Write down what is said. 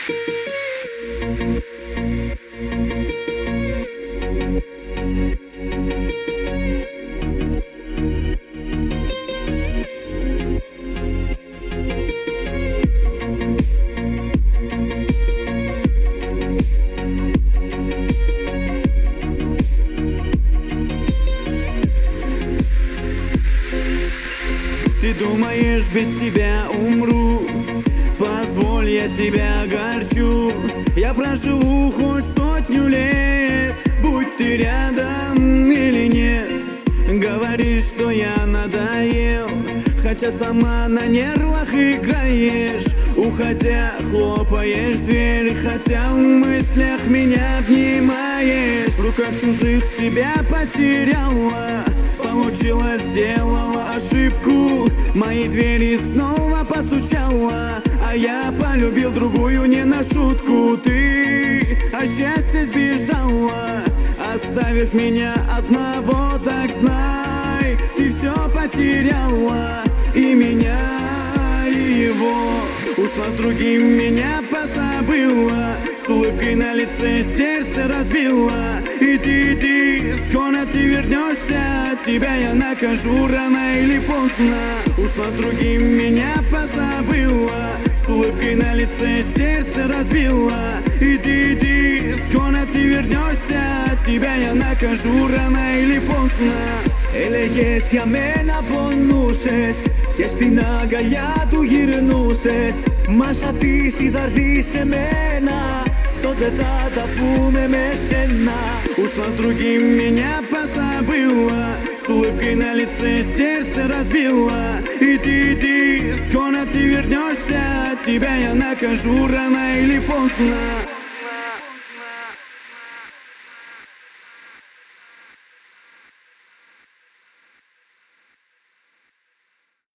Ты думаешь, без тебя умру? Позволь, я тебя огорчу. Я проживу хоть 100 лет, будь ты рядом или нет. Говоришь, что я надоел, хотя сама на нервах играешь. Уходя, хлопаешь дверь, хотя в мыслях меня обнимаешь. В руках чужих себя потеряла, получилось, сделала ошибку. Мои двери снова постучала, а я полюбил другую не на шутку. Ты от счастья сбежала, оставив меня одного. Так знай, ты все потеряла, и меня, и его. Ушла с другим, меня позабыла, с улыбкой на лице сердце разбила. Иди, иди, скоро ты вернешься, тебя я накажу рано или поздно. Ушла с другим, меня позабыла, с улыбкой на лице сердце разбила. Иди, iди, скоро ты вернешься, тебя я накажу ράνα или поздно. Έλεγες για μένα πονούσες και στην αγκαλιά του γυρνούσες. Μας αφήσει θα έρθει σε μένα, τότε θα τα πούμε με σένα. Ушла с другим, меня позабыла, с улыбкой на лице сердце разбила. Иди, иди, скоро ты вернешься, тебя я накажу рано или поздно.